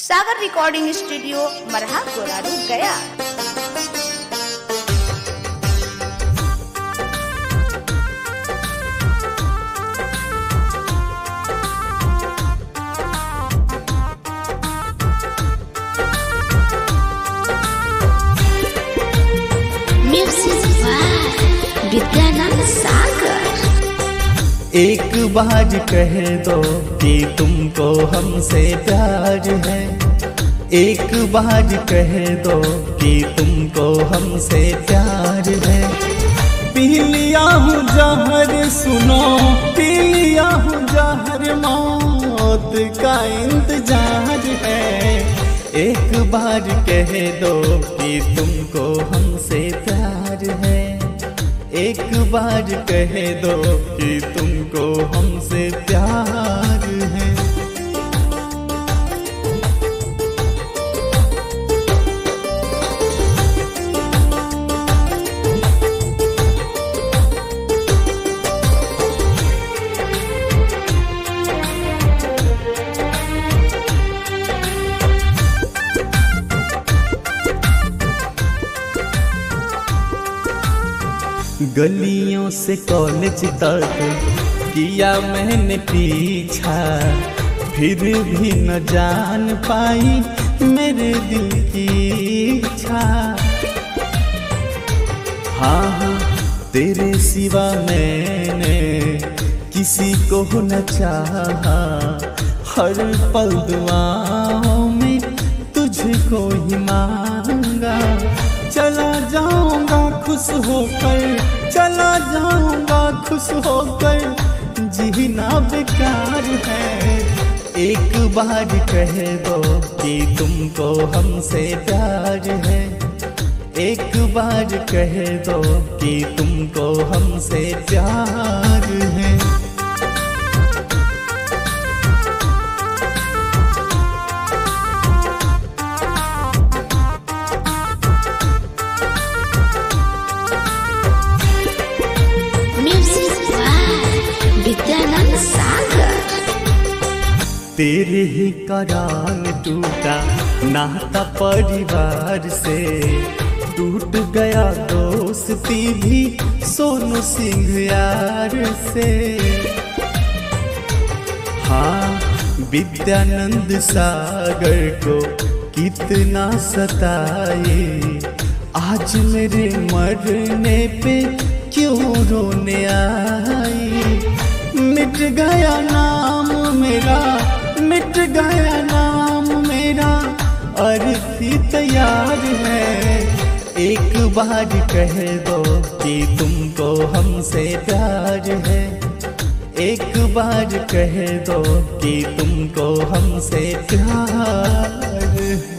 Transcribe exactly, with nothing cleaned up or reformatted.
सागर recording studio मरहा गोरारू गया। विद्यानंद सागर। एक बार कह दो कि तुमको हमसे प्यार है, एक बार कह दो कि तुमको हमसे प्यार है। पी लिया हूँ जहर सुनो, पी लिया हूँ जहर, मौत का इंतजार है। एक बार कह दो कि तुमको हमसे प्यार है, एक बार कह दो कि तुमको हमसे प्यार है। गलियों से कॉलेज तक किया मैंने पीछा, फिर भी न जान पाई मेरे दिल की इच्छा। हाँ हाँ तेरे सिवा मैंने किसी को न चाहा, हर पल दुआओं में तुझको ही मांगा। चला जाऊंगा खुश होकर, चला जाऊंगा खुश होकर, जीना बेकार है। एक बार कह दो कि तुमको हमसे प्यार है, एक बार कह दो कि तुमको हमसे प्यार है। विद्यानंद सागर। तेरे ही कारण टूटा नाता परिवार से, टूट गया दोस्ती भी सोनू सिंह यार से। हाँ विद्यानंद सागर को कितना सताए, आज मेरे मरने पे क्यों रोने आई। मिट गया नाम मेरा, मिट गया नाम मेरा, अर्थी तैयार है। एक बार कह दो कि तुमको हमसे प्यार है, एक बार कह दो कि तुमको हमसे प्यार है।